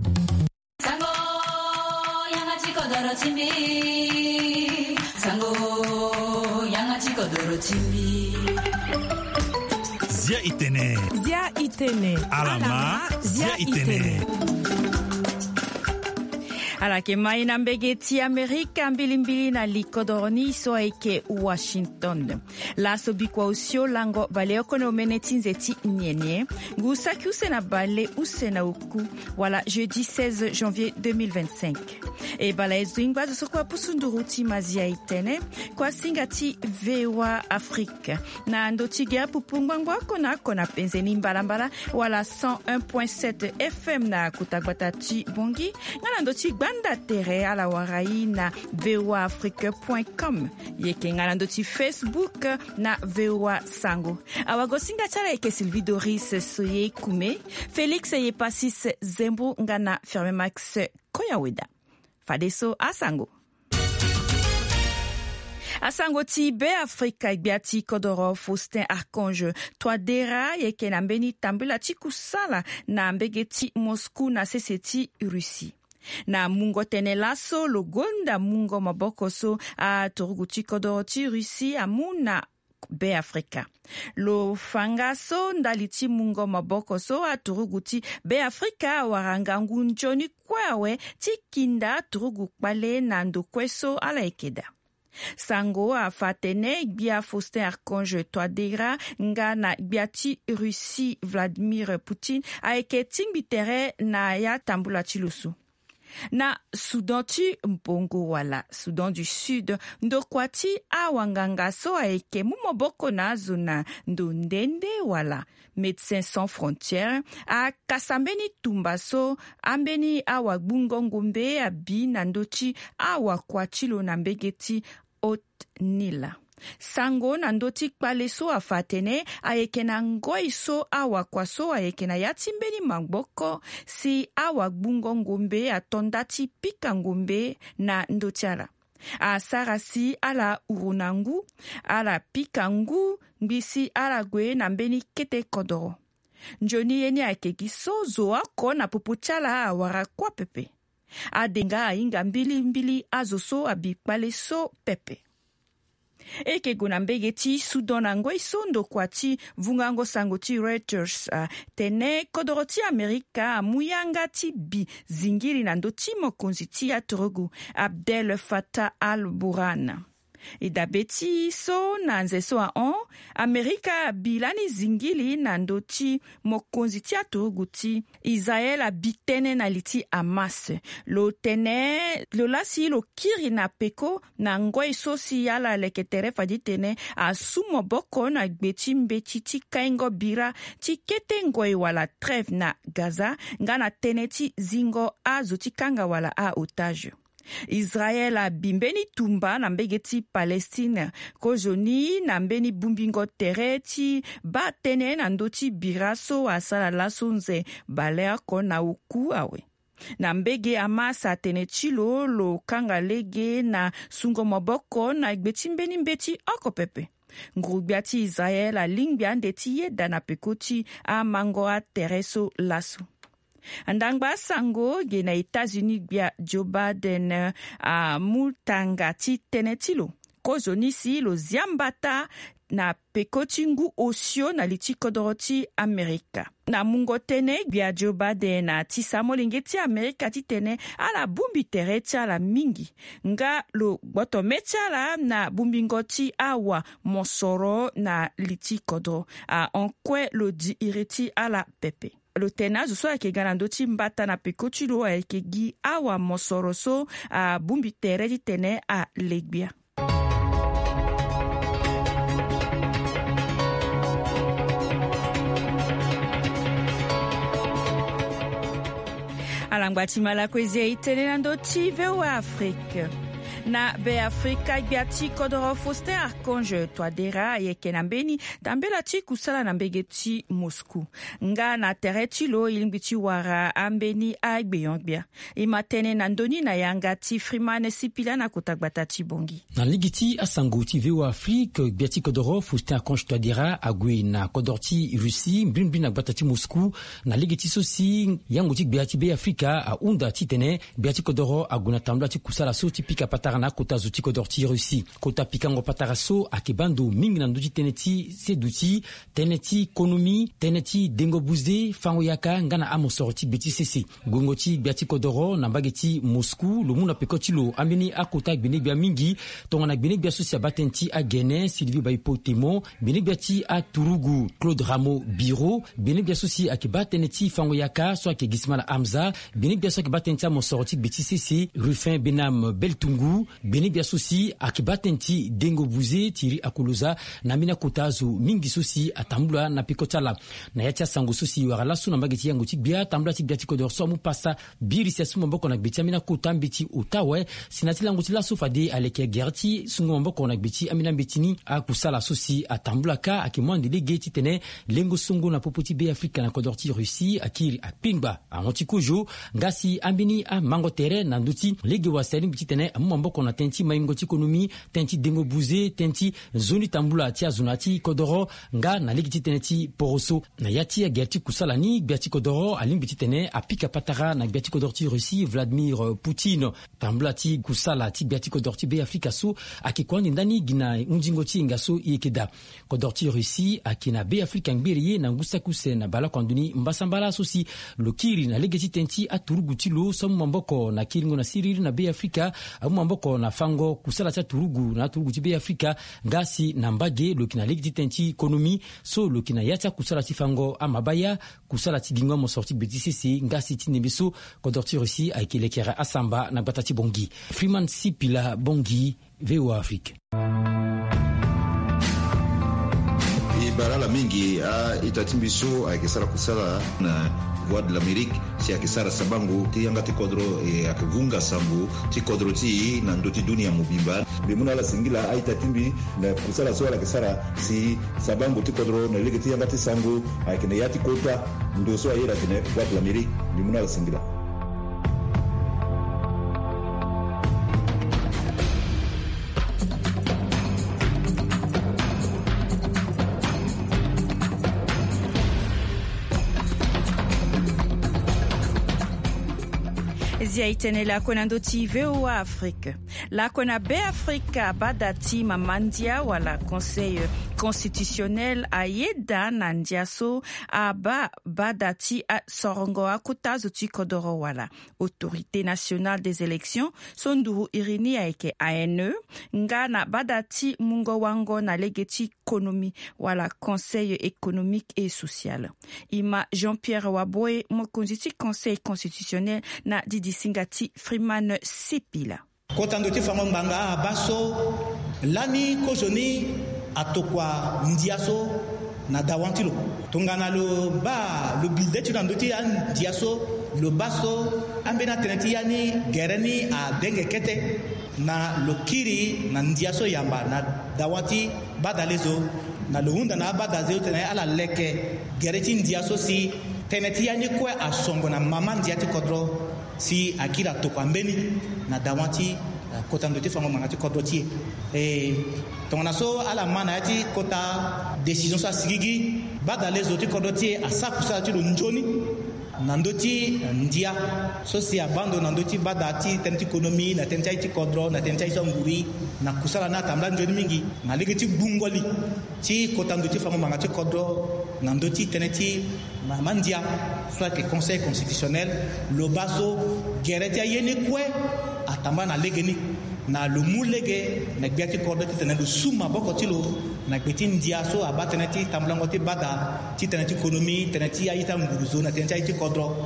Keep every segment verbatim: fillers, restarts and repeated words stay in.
Sango yanga chikodoro chimbi, sango yanga chikodoro chimbi. Zia itene. Zia itene. Alama. Zia itene. Ala ke mai na mbege ti Amerika mbilimbili na likodoroni so eke Washington. La so bikwa usio lango bale okono meneti nzeti nyenye. Gusaki use na bale use na uku. Wala jeudi seize janvier deux mille vingt-cinq. E bala ezu ingwa zo kwa pusunduruti mazia itene. Kwa singati Vewa Afrique. Na ndoti gea pupungwangwa kona kona penzeni mbalambala. Wala cent un point sept F M na kutagbata bongi. Ngana ndoti banda tere ala warai na v o a afrique point com yeke ngana ndoti Facebook na V O A Sango awagosinga chala eke Sylvie Doris soye kume Felix ye pasis Zembo ngana Ferme Max Koyaweda fadeso asango Asango ti be Afrika igbiati kodoro Faustin Archange Touadéra yeke na mbeni tambula ti kusala na mbege ti Moscou na seseti Russie. Na mungo tene laso logonda mungo maboko so a toruguti kodoro ti Russie amuna be Afrika. Lo fangaso ndaliti mungo maboko so a toruguti be Afrika waranga ngunjoni kwawe ti kinda torugu kpale na ndokweso ala ekeda. Sango a fatene gbia Faustin Archange Touadéra nga na gbiati Russie Vladimir Poutine a eke tingbitere na ya tambula ti lusu. Na Soudan ti mbongo wala Soudan du Sud ndokwati awanganga so aeke mumoboko na zona ndondende wala Médecins Sans Frontières a kasambeni tumbaso ambeni awagbungo ngombe abi na ndoti awakwachilo na mbegeti Haute Nila. Sango na ndoti kpale so afatene ayeke na ngoi so awakwaso ayeke na yatimbeni maboko si awagbungo ngombe atondati pika ngombe na ndotiala. Asarasi ala urunangu, ala pika ngu, mbisi ala gwe na mbeni kete kodoro. Njoni yeni akeki so zo ako na pupuchala awara kwa pepe. Adenga ainga mbili mbili azoso abikpale so pepe. Eke guna mbege ti Sudan angoi sondo kwa ti vungango sango ti Reuters uh, tene kodoro ti Amerika muyanga ti bi zingiri na ndo ti mokonzi ti atorogu Abdel Fattah al-Burhan. Idabeti so na nze so a on Amerika bilani zingili na ndo ti mokonzi ti atorogu ti Israel abitene na liti Hamas. Lo tene lo lasi lo kiri na peko na ngoi so si yala leketere fadi tene a sumo boko na gbeti mbeti ti kaingo bira ti kete ngoi wala trêve na Gaza ngana tene ti zingo a zoti kanga wala a otage. Israel a bimbeni tumba na mbege ti Palestine kozoni na mbeni bumbingo tere ti batene na ndoti biraso asala laso nze baler ko na uku awe. Na mbege Hamas atene chilo lo kanga lege na sungo moboko na gbeti mbeni mbeti oko pepe. Ngrubiati Israel a lingbia ndeti yeda na pekoti a mango a tereso laso. Andangba sango ge na États-Unis bia Joe Biden a multanga ti tenetilo. Kozoni si lo ziambata na pekotingu osio na liti kodoroti Amerika. Na mungo tene bia Joe Biden na ti samolinge ti Amerika ti tene ala bumbi tere ti ala mingi. Nga lo boto meti ala na bumbingo ti awa monsoro na liti kodro. A onkwe lo di ireti ala pepe. Lo tena zo so ake ganando ti mbata na pekotulo ake gi awa mosoro so a bumbi tere di tene a legbia. Alangba ti mala kwezia itene nando ti V O A Afrique. na be Afrika biati kodoro Faustin Archange Touadéra yeke nambeni tambela ti kusala nambege ti Moscou nga na tere ti lo ilimbiti wara ambeni agbeyongbia imatene na ndoni na yanga ti Freeman Sipila na kotagbata ti bongi na ligiti asango ti vewa Afrique biati kodoro Faustin Archange Touadéra agwe na kodorti Russie mbin na gbata ti Moscou na ligiti sosi yango ti biati be Afrika a unda ti tene biati kodoro aguna tambla ti kusala so ti pika patara na kota zuti kodorti Russie kota pikango patara so akebando mingi na nduti teneti seduti teneti ekonomi teneti dengo buze fango yaka ngana amosorti beti sese gongoti biati kodoro na bageti Moscou lo muna pekoti lo ameni akota gbene bia mingi tongana gbene bia sosia batenti a Guénin Sylvie Baipo Temo gbene biati a Turugu Claude Ramo Biro gbene bia sosi akeba teneti fango yaka so ake Gismala Hamza gbene bia so akeba teneti amosorti beti sese Rufin Benam Beltungu gbene bia sosi akeba tenti dengo buze tiri akoloza na mina kotazo mingi sosi atambula na pikotala na yacha sango sosi wala suna mageti yango ti bia tambula ti bia ti kodor so mu pasa biri sia sumo mboko na beti amina kota mbeti otawe sinati lango ti la sofa de aleke gerti sungo mboko na beti amina betini akusala sosi atambula ka akimwande legeti tene lengo sungo na popoti be Afrika na kodor ti Russie akiri apingba anoti kojo ngasi ambini a mango tere na nduti lege wasali mbeti tene amu mboko na tenti maingo ti ekonomi tenti dengo buze tenti zoni tambula tia zunati kodoro nga na ligiti teneti poroso na yati ya gerti kusala ni biati kodoro alimbiti tene apika patara na biati kodorti Russie Vladimir Poutine tambula ti kusala ti biati kodorti be Afrika so akikwani ndani gina unjingo ti ngaso yekeda kodorti Russie akina be Afrika ngberiye na ngusa kuse na bala kwanduni mbasambala sosi lokiri na ligiti tenti aturugu ti lo so mboko na kiringo na siriri na be Afrika amu mboko na fango kusala ta turugu na turugu ti be Afrika ngasi na mbage lokina ligiti tenti ekonomi so lokina yacha kusala ti fango amabaya kusala ti gingo mo sorti beti sisi ngasi ti nebeso kodorti Russie aikelekera asamba na batati bongi Freeman Sipila bongi V O A Afrique barala mingi a itatimbiso akisara kusala na Voix de l'Amérique si akisara sabangu ti yanga ti kodro e akivunga sambu ti kodro ti na ndoti dunia mubimba bimuna la singila a itatimbi na kusala so la kisara si sabangu ti kodro na lege ti yanga ti sangu akine yati kota ndo so ayera tene Voix de l'Amérique bimuna la singila zia itene la kona ndoti V O A Afrique la kona be Afrika badati mamandia wala conseil constitutionnel ayeda nandiaso aba badati a sorongo akuta zuti kodoro wala autorité nationale des élections sonduru irini aike A N E ngana badati mungo wango na legeti économie wala conseil économique et social ima Jean-Pierre Waboe mokonziti conseil constitutionnel na didi singati Freeman Sipila kotandoti fango mbanga baso lani kozoni atokwa ndiaso na dawantilo tongana lo ba lo bilde tu ndoti an ndiaso lo baso ambena teneti yani gereni a denge kete na lokiri na ndiaso yamba na dawati badalezo na lohunda na badazo tena ala leke gereti ndiaso si teneti yani kwe asongo na mama ndiati kodro si akira tokwambeni na dawati kota ndoti fango mangati kodoti eh tongana so ala mana yati kota décision sa sigigi badale zoti kodoti asakusa ti njoni nandoti ndia so si abando nandoti badati tenti ekonomi na tenti ti kodro na tenti so nguri na kusala na tambla njoni mingi na ligiti bungoli ti kota ndoti fango mangati kodro nandoti teneti mandia soit que conseil constitutionnel lo baso gereti yene kwe atamba na legeni na lumu lege na gbiati kordo ti tene suma boko ti lo na gbeti ndia so abatene ti tamblango ti bada ti tene ti ekonomi tene ti ayita nguruzo na tene ti kodro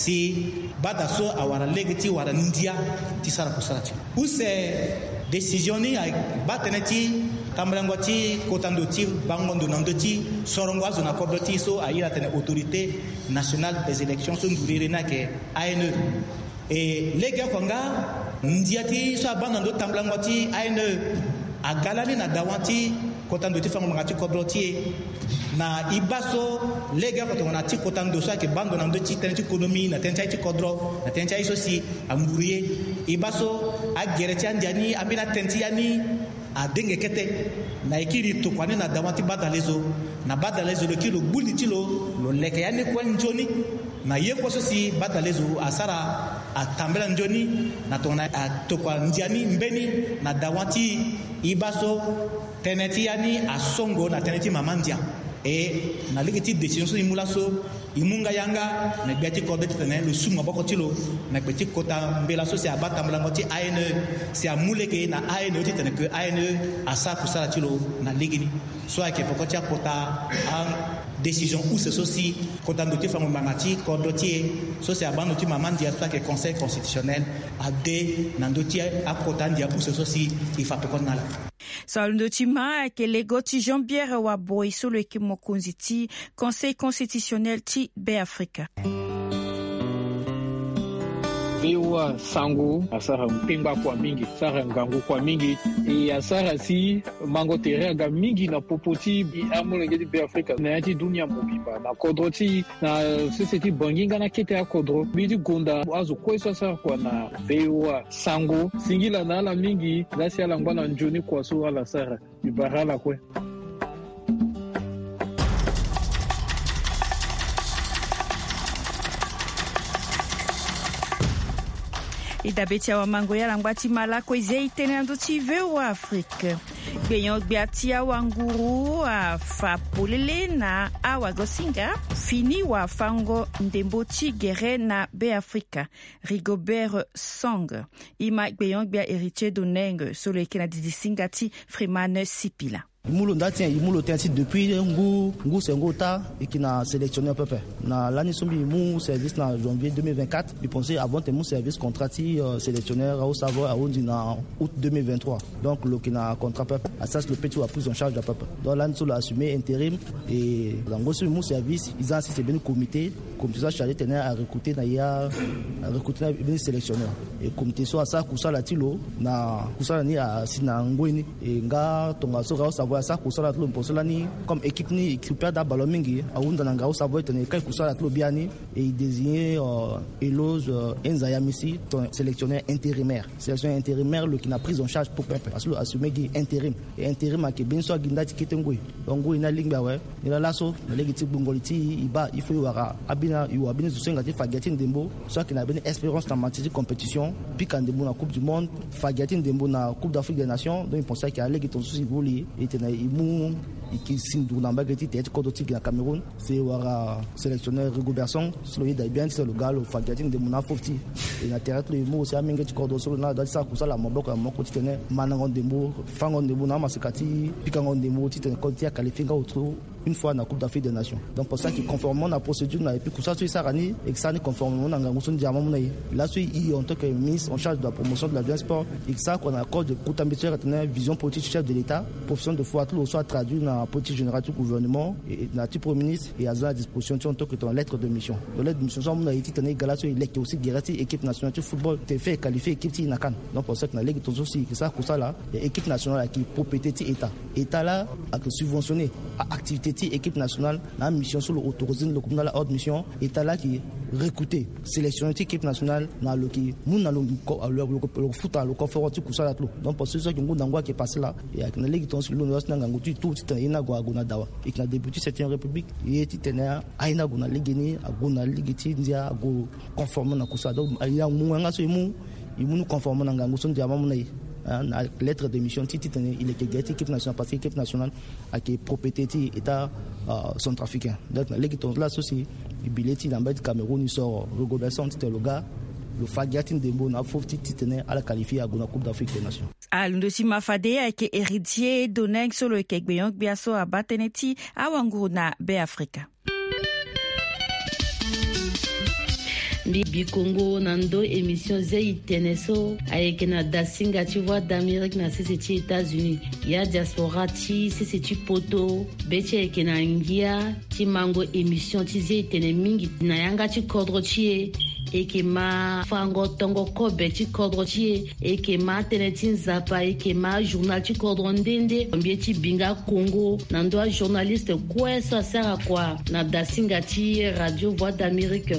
si bada so awara lege ti wara ndia ti sara kusara ti use décision ni batene ti tamblango ti kotando ti bangondo nando ti sorongo azo na kordo ti so ayira tene autorité nationale des élections so ndurire na ke A N E e lega kwanga ndiati so abana ndo tamblangoti aine agalani na dawanti kotando ti fango ngati kodrotie na ibaso lega ko tongona ti kotando so ke bando na ndo ti tenti economy na tenti ti kodro na tenti iso si amburie ibaso a gereti andiani amina tenti yani a denge kete na ikiri to kwani na dawanti badalezo na badalezo le kilo buliti lo lo leke yani kwa njoni na yeko so si badalezo asara atambela njoni na tongona atokwa ndiani mbeni na dawanti ibaso teneti yani asongo na teneti mamandia e na ligiti decision so imula so imunga yanga na biati ko beti tene lo suma boko tilo na beti kota mbela so se abata mbela ngoti aine se amuleke na aine oti tene ke aine asa kusala tilo na ligini so ake pokoti kota an décision ou ce souci quand on doit faire un mangati quand dotier so c'est abandon tu maman dia ça que conseil constitutionnel a des nandotier à kotan dia pour ce souci il faut qu'on a là Salundo tima ke legoti Jean-Pierre wa boy solo ekimo konziti conseil constitutionnel ti be Africa Bewa sango asara mpemba kwa mingi sara ngango kwa mingi e asara si mango terega mingi na popoti amolengedi be Africa na yati dunia mobimba na kodroti na seseti banginga na kete ya kodro bidi gonda azo kweso sara kwa na bewa sango singila na ala mingi lasi ala ngwana njoni kwa so ala sara ibarala kwe Idabetia wa mango ya langwati malako izei tenendo tive wa Afrika. Beyon biatia wa nguru a fapolele na awa gosinga fini wa fango ndemboti gere na be Afrika. Rigobert Song. Ima beyon bia héritier d'Oneng sur le Canadi Singati Freeman Sipila. Imulo ndatien imulo tensi depuis ngu ngu sengota et qui n'a sélectionné un peu na l'année sombi mu service na janvier deux mille vingt-quatre il pensait avant te mu service contrati uh, sélectionnaire au savoir à ondi na août deux mille vingt-trois donc le qui n'a contrat peu à ça le petit a pris en charge de peuple donc l'année sur assumé intérim et dans le mu service ils ont assisté bien comité comité ça chargé tenir à recruter na ya à recruter bien sélectionneur et comité so à ça kusa la tilo na kusa ni à sina ngweni et nga tonga so ga savoir ça kusala tlo mposala ni comme équipe ni équipe da ballon mingi aunda na ngao savoir tenir kai kusala tlo biani et il désigné euh, Eloge euh, Enzayamisi ton sélectionneur intérimaire sélectionneur intérimaire le qui n'a pris en charge pour peuple parce que assumé qui intérim et intérim a ke bien so ginda tikete ngoi donc ngoi na lingba we ila laso na legiti bungoliti iba il faut wara abina yu abina zusenga ti fagati ndembo so qui na ben espérance dans match de compétition puis quand ndembo na coupe du monde fagati ndembo na coupe d'Afrique des nations donc il pensait qu'il allait ton souci voli et na imu qui sindu na bagati tete kodoti na Cameroun c'est wara sélectionneur Rigobert Song sur le bien c'est le gars le fagati ndembo na fofti et na terre le mo c'est amengeti kodoso na dans ça kusala maboko mo ko tene manango ndembo fango ndembo na masikati pikango ndembo tete konti ya qualifier autour une fois dans la Coupe d'Afrique des Nations. Donc pour ça qui conformément à la procédure et puis pour ça ça rani et que ça conformément à la ngusun diamant là il en tant que ministre en charge de la promotion de la bien sport et que ça qu'on accorde de coutambituaire à vision politique chef de l'État profession de foi tout soit traduit dans la politique générale du gouvernement et dans le premier ministre et à la disposition en tant que dans lettre de mission. Dans lettre de mission ça on a été tenir galation il est aussi guérati équipe nationale de football t'es fait qualifier équipe ti nakan. Donc pour ça que la ligue tout aussi que ça pour ça là équipe nationale qui propriété état état là a que subventionné à activité équipe nationale la mission sur l'autorisé le communal la haute mission état là qui recruter sélectionner équipe nationale dans le qui nous dans le le foot le conférence tout ça là tout donc pour ceux qui ngunda ngwa qui passe là et avec la ligue ton sur l'université nanga ngutu tout tout ina gwa guna dawa et qui a débuté septième république et titena aina guna ligue ni aguna ligue ti ndia go conforme na kusa donc ya muanga so mu imu conforme na ngangu son diamant munai na lettre de mission titi il est que équipe nationale parce que équipe nationale a qui propriété état centrafricain donc la ligue ton là aussi il billet dans le Cameroun il sort Rigobert Song le gars le fagiatin de bon a faut titiner à la qualifier à la Coupe d'Afrique des Nations Alundosi Mafade avec héritier d'Oneng sur le Kekbeyong biaso à Bateneti à Wanguna be Africa Ndi bikongo nando émission zei teneso avec na dasinga tu vois d'Amérique na c'est les États-Unis ya diaspora ti c'est tu poto beche ke na ngia ti mango émission ti zei tene mingi na yanga ti kodro ti e ke ma fango tongo kobe ti kodro ti e ke ma tene ti nzapa e ke ma journal ti kodro ndende mbie ti binga Congo na ndo a journaliste kue so asara kwa na dasinga ti Radio Voix d'Amérique.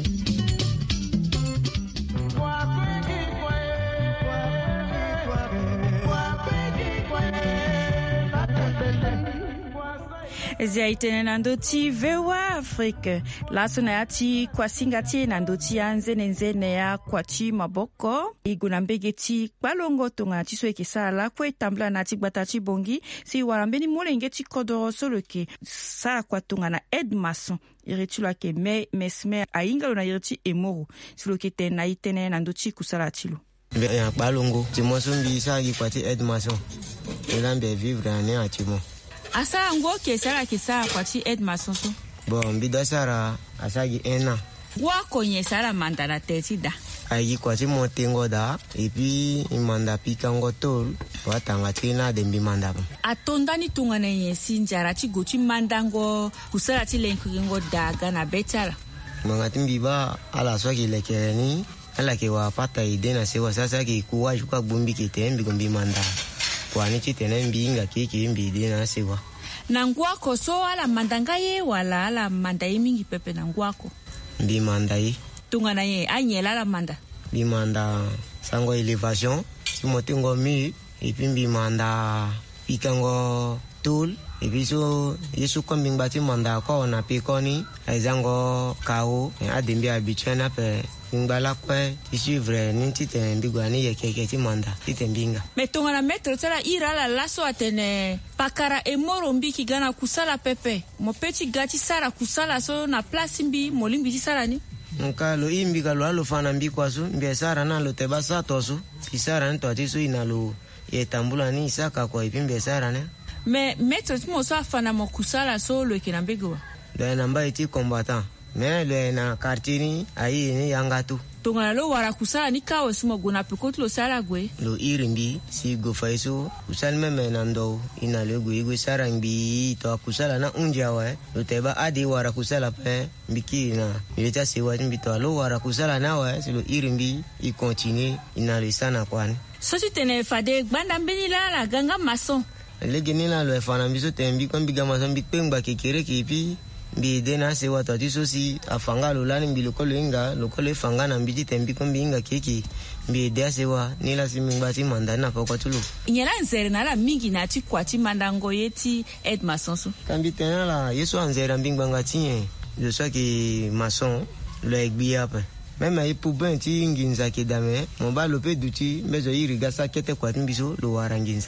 Zia itene na ndo ti V O A Afrique. Laso na ya ti kwa singa ti na ndo ti ya nzene nzene ya kwa ti maboko. Igu na mbege ti kbalongo tonga ti so eke sala kwe tambla na ti gbata ti bongi. Si warambeni molenge ti kodoro solo ke sala kwa tonga na Ed Mason. Iri ti lo ke me mesme a ingalo na iri ti emoro. Si lo ke ten na itene na ndo ti kusala ti lo. Ya kbalongo ti mosumbi sa yi kwa ti Ed Mason. Elambe vivre ane a ti mo. Asa ngo ke sara ke sara kwa ti Ed Mason so. Bon, bida sara asagi ena. Gwa konye sara mandala teti da. Ayi kwa ti motengo da, epi imanda pikango tol, watanga tina dembi manda. Atonda ni tunga na yensi njara ti go ti mandango, kusara ti lenkuringo daga na betara. Mga timbiba ala swaki lekereni, ala ke wa pata ide na sewa sasa ki kuwa juka gbumbi ki tembi gombi manda. Kwa ni ti tene mbinga kiki mbi ide na sewa. Na ngwako so ala mandanga ye wala ala manda ye mingi pepe na ngwako? Mbi manda ye. Tunga na ye, anyela la manda? Mbi manda sango elevation, si motengo mi, epi mbi manda pikango tool, epi so yesu kwa mbing bati manda kwa na pikoni, aizango kao, adembi habitué na pe mbala kwe, ti suivre ni ti te mbigwa ni ye keke ti manda, ti te mbinga. Me tonga na metro tala ira la laso atene pakara emoro mbi ki gana kusala pepe. Mo peti gati sara kusala so na place mbi molimbi ti sara ni? Nka lo imbi ka lo alo fana mbi kwa su, mbi sara na lo teba sato su, pi sara ni to ati su ina lo ye tambula ni isaka kwa ipi mbi sara ne. Me metro ti mo so afana mo kusala so lo eke na mbigwa? Lo ena mba iti combattant. Me lo ena kartini ayi ni yangatu. Tonga lo wara kusala ni kawo simo guna pikoti lo sara gwe? Lo irimbi si go faiso kusal meme nando ina lo gwe gwe sara mbi to kusala na unjawa lo teba adi wara kusala pe mbiki na milita sewa mbi to lo wara kusala na wa si lo irimbi i continue ina lo sana kwani. So si tene fade gbanda mbeni la la ganga mason. Lege ni la lo fana mbi so tembi kwa mbi gama so mbi pengba kekere kipi mbi dena se wata ti so si afanga lo lani mbi lokolo inga lokolo fanga na mbi tembi ko mbi inga keki mbi dea se wa ni la si mingba ti manda na poko tulo nyela nzere na la mingi na ti kwa ti mandango yeti Ed Mason so kambi tena la yeso anzere mbingba ngati je so ki mason lo egbia pe même ay pouben ti nginza ke dame mo ba lo pe duti mezo yiri gasa kete kwa timbiso lo waranginza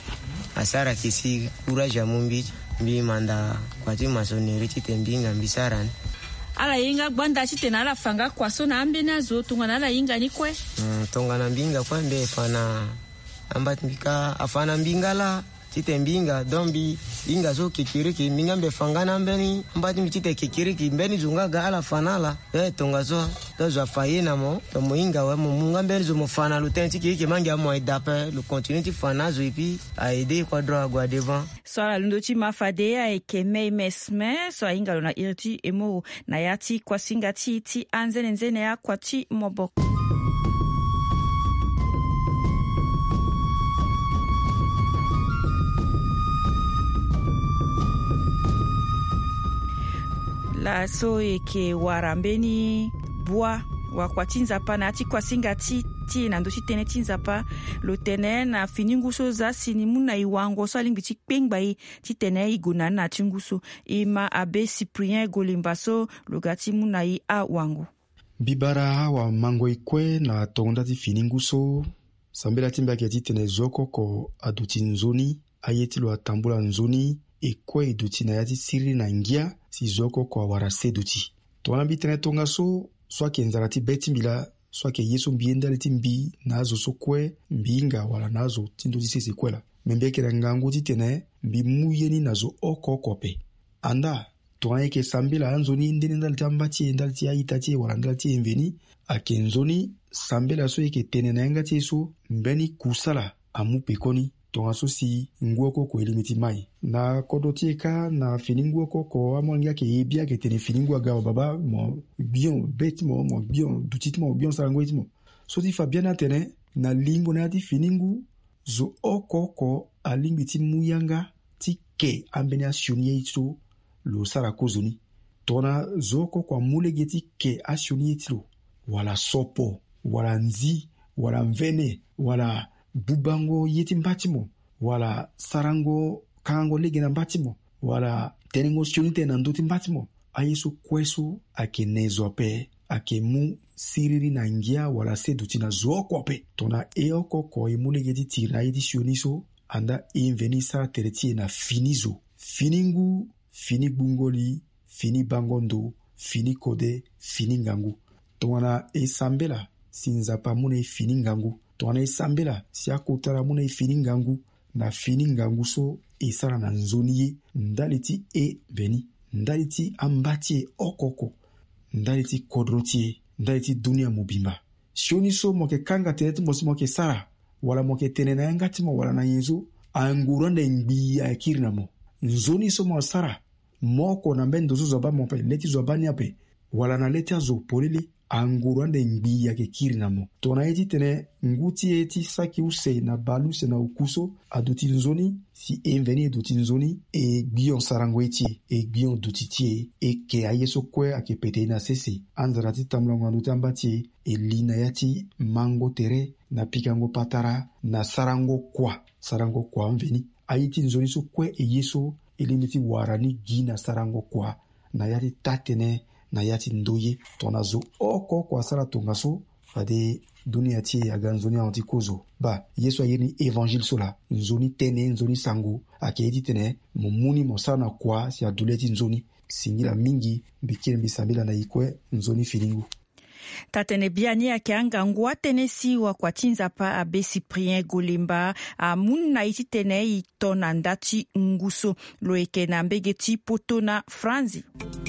asara kisi courage amumbi mbi manda kwa ti masoneri ti tembinga mbisaran ala yinga gbanda ti tena ala fanga kwa so na ambe na zo tunga na ala yinga ni kwe mm, tonga na mbinga kwa mbe fana amba mbika afana mbinga la ti tembinga dombi inga zo kikiri ki mbinga mbe fanga na mbeni amba ti ti kikiri ki mbeni zunga ga ala fanala e tonga zo to zo fayena mo to mo inga wa mo munga mbeni zo mo fana lu tenti ki ki mangi mo idape lu continue ti fana zo ipi a aider kwa droit gwa devant so ala lundo ti mafadea e ke mei mesme so inga lo na irti emo na yati kwa singa ti ti anzene nzene ya kwa ti moboko. La so eke warambeni bua wakwati nzapa na ati kwa singa ti ti na ndo si tene ti nzapa lo tene na fininguso za sini muna iwango so alingi ti kpengba i ti tene i gona na ti nguso ima abe Cyprien Golimba so lo gati muna i a wango bibara wa mango ikwe na tonda ti fininguso sambela ti mbaki ti tene zoko ko aduti nzoni ayeti lo atambula nzoni ekwe iduti na yati siri na ngia si zoko kwa wara seduti. Tona bitene tonga so, swa ke nzara ti beti mbila, swa ke yeso mbienda li ti mbi, nazo so kwe, mbinga wala nazo tindo ti sese kwela. Mbeke na ngangu ti tene, mbi muyeni nazo oko kope. Anda, tona eke sambela anzoni ndene ndal ti ambati, ndal ti aitati wala ndal ti enveni, ake nzoni, sambela so eke tene na enga ti so, mbeni kusala, amu pekoni, tonga so si nguoko ko elimiti mai na kodoti ka na finingu ko amonga ke ebia ke tene finingu ga baba mo bion bet mo mo bion dutit mo bion sarango itimo so ti fabiana tene na limbo na ti finingu zo okoko alimbiti muyanga ti ke ambeni asioni itlo lo sarakozoni tona zoko kwa mulegeti ke asioni itlo wala sopo wala nzi wala mvene wala bubango yeti mbatimo wala sarango kango lege na mbatimo wala tenengo sionite na ndoti mbatimo ayesu kwesu ake nezo pe ake mu siriri na ngia wala seduti na zoko pe tona eoko ko emulegeti tirna yeti sioniso anda inveni sara tereti na finizo finingu fini bungoli fini bangondo fini kode fini ngangu tona esambela sinzapa mune fini ngangu tona esambela si akotara mune fini ngangu na fini ngangu so esara na nzoni ye ndaliti e beni ndaliti ambati okoko ndaliti kodrotie ndaliti dunia mobimba sioni so moke kanga tenetu mosi moke sara wala moke tenena yangati mo wala na yezo anguranda ngbi ya kirina mo nzoni so mo sara moko na mbendo zo zoba mo pe leti zoba ni ape wala na leti azo polele anguranda ngbi ya kirina mo tona eti tene nguti eti saki use na balu se na ukuso aduti nzoni si enveni duti nzoni e bion sarango eti e bion dutitie e ke ayeso kwe ake pete na sese anzarati tamlongo aduti ambati e lina yati mango tere na pikango patara na sarango kwa sarango kwa mveni ayiti nzoni so kwe e yeso elimiti warani gina sarango kwa na yati tatene na yati ndoye tonazo oko kwa sara tongaso fade dunia tie aga nzoni antikozo ba yeso ayeni evangile sola nzoni tene nzoni sango akedi tene mumuni mosana kwa si aduleti nzoni singila mingi bikire bisambila na ikwe nzoni filingu tatene biani ake angangwa tene siwa kwa tinzapa abe Cyprien Golemba a mun na iti tene itona ndati nguso loeke na mbegeti poto na Franzi.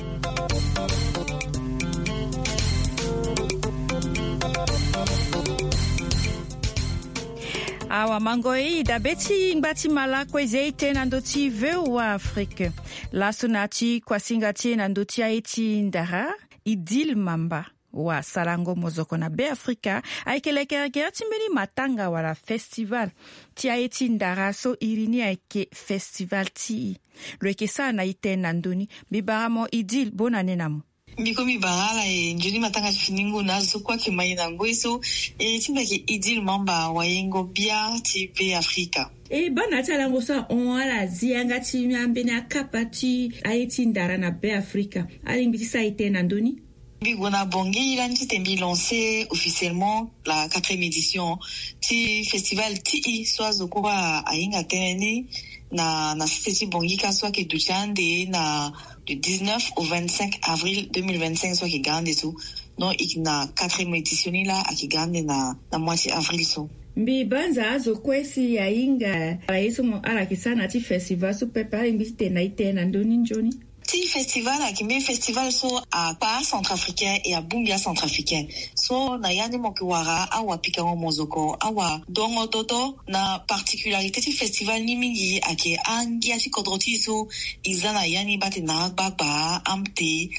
Awa mangoi da beti ngbati mala kweze tena ndoti veu wa Afrique. Laso nati kwa singati na ndoti ya iti ndara Idil Mamba wa sarango mozoko na be Afrika aikelekere timbeni matanga wala festival ti iti ndara so irini aike festival ti loeke sana itena ndoni bibaramo Idil bonane namu. Miko mi barala e njuni matanga finingu nazo kwa kimayi na ngoiso e timbeke Idil Mamba wa yengo bia ti be Afrika. E bana tala ngosa onwala zianga ti miambene akapati aiti ndara na be Afrika. Ali mbitisa itena ndoni? Bigona Bongi, il a été lancé officiellement la quatrième édition du festival T I, soit Zokura à Inga Teneni, na na City Bongi, soit que Duchande, na du dix-neuf au vingt-cinq avril deux mille vingt-cinq, soit qui gagne tout. Donc, il na quatrième édition là, à qui gagne na na moitié avril so. Mbi banza azo kwesi ya Inga, ala yeso mo ala kisana ti festival so prepare mbite na itena ndoni njoni. Ti festival a kimbe festival so a pa centrafricain et a Bungia centrafricain so na yani mokiwara awa pikango mozoko awa dongo toto na particularité ti festival ni mingi ake angia ti kodroti so izana yani bate na baba amte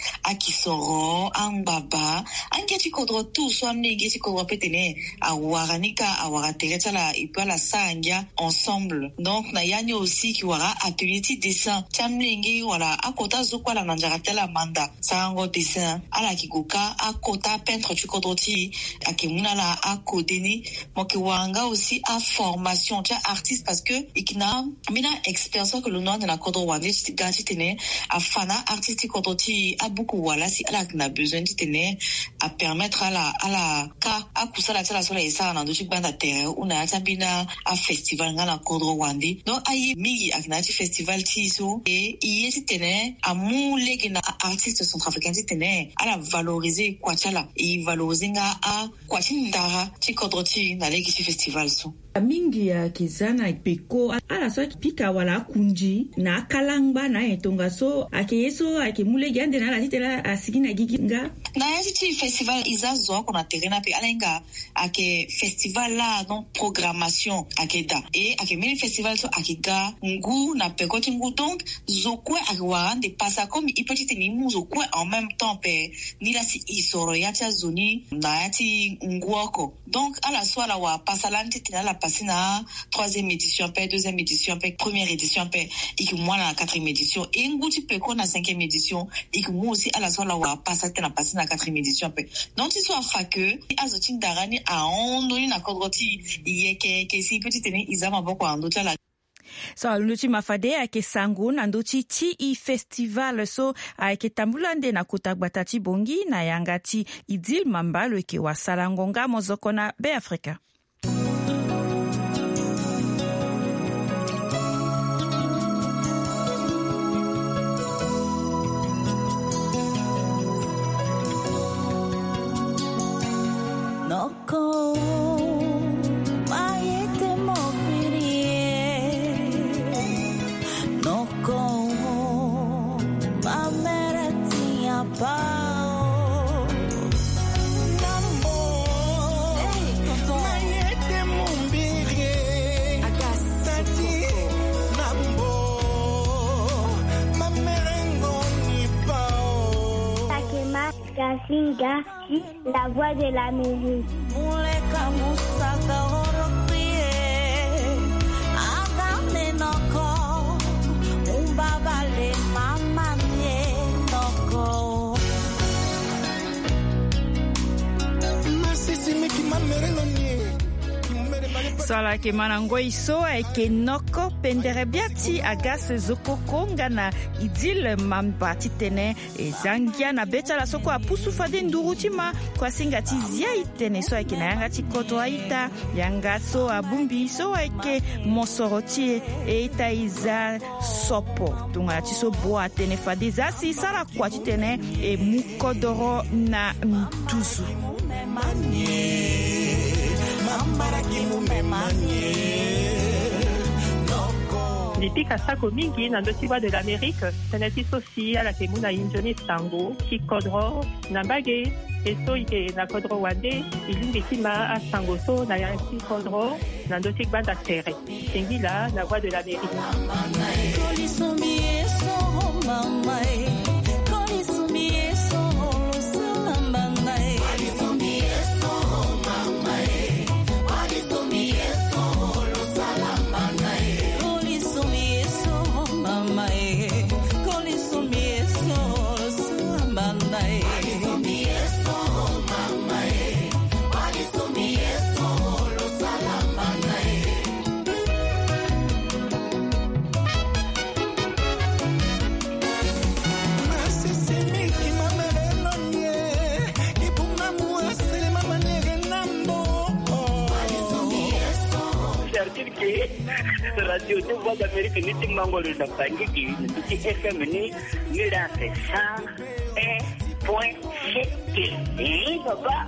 akisoro ambaba angia ti kodro tout so amnegi ti kodro petene awara nika awara tereta la ipa la sangia ensemble donc na yani aussi kiwara atelier ti dessin chamlengi wala akota zokwa la nanjaratela manda sango dessin ala kikoka akota peintre tu kodroti akemuna la akodeni moki wanga aussi a formation tu artiste parce que ikina mina expérience que le nom de la kodro wande gati tene afana artiste kodroti a beaucoup wala si ala na besoin de tene à permettre à la à la ka akusala tela sola esa na ndochi banda terre una tambina a festival ngala kodro wande donc ayi migi aknati festival ti so et yeti tene amu legi na artiste centrafricain tene ala valoriser kwachala e valorizinga a kwachindara chikodroti na legi ci festival so mingi ya kizana peko ala so pika wala kunji na kalangba na etonga so akeyeso akemule gande na la titela asigina giginga na ya ci festival izazo ko na terena pe alenga ake festival la non programmation akeda et ake mini festival so akega ngu na pekoti ngu donc zokwe akwa de passa comme i petite ni mu zokwe en même temps pe ni la si isoro ya tia zoni na ya ti nguoko donc ala so ala wa passalanti tina la passé na troisième édition pe deuxième édition pe première édition pe et que moi la quatrième édition et nguti pe ko na cinquième édition et que moi aussi ala so ala wa passate na passé na quatrième édition pe donc il soit fa que azotin darani a ondo ni na kodroti yeke ke si petite ni izama boko ando la so lunuti mafade ake sangu na ndochi ti i festival so ake tambulande na kutagbatati bongi na yangati idil mambalo eke wasala ngonga mozoko na be Afrika. Noko maete mobirie Noko mamereti apao Nambo maete mobirie Agasati Nambo mamerengo nipao Takema Gasinga la voix de la musique. Sala ke manangoi so eke noko pendere biati agas zokoko ngana idil mamba titene e zangia na beta la soko apusu fade ndurutima kwa singati zia itene so eke na yangati koto aita yangaso abumbi so eke mosoroti e ita iza sopo tunga tiso boa tene fade zasi sala kwa titene e mukodoro na mtuzu Lipika sako mingi na ndoti voix de l'Amérique, teneti sosi ala ke muna injoni sango, ki kodro, na bage, eso ike na kodro wande, ilungi tima a sango so na yansi kodro, na ndoti banda tere. Tengi la, la voix de l'Amérique. Radio de Voix d'Amérique ni tingango le dapangi ki ni F M ni ni la cent un point sept ni baba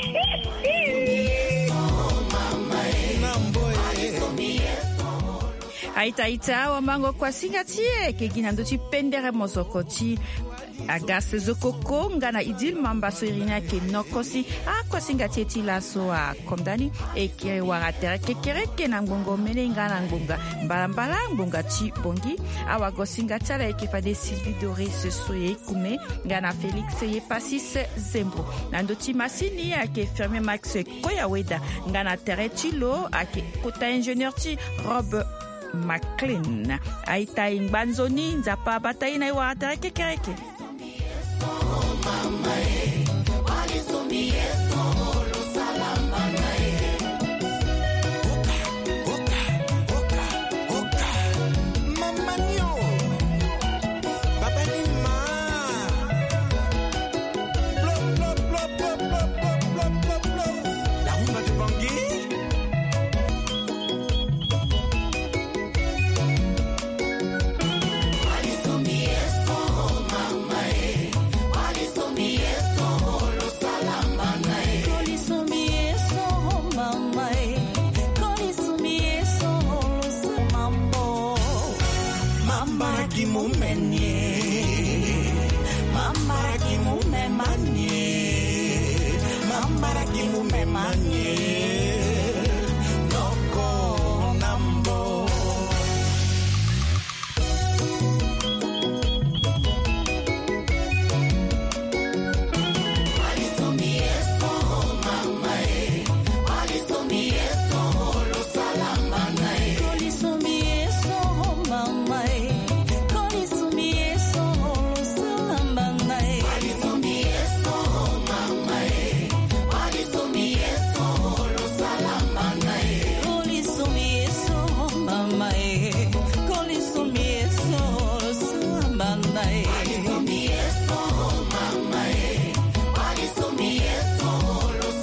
Aita ita wa mango kwa singatie ke ginando ti pendere mozokoti agas zokoko ngana idil mamba so irina ke nokosi a kwa singatie ti laso a komdani e ke waratere ke kereke na ngongo mele ngana ngonga mbala ngonga ti bongi awa go singatala e ke fade Sylvie Doris soye kume ngana Felix ye pasis zembo nando ti masini a ke ferme Max koya weda ngana tere ti lo a ke kota ingénieur ti Rob McLean aita ingbanzoni nzapa batai na iwa atake kereke nanye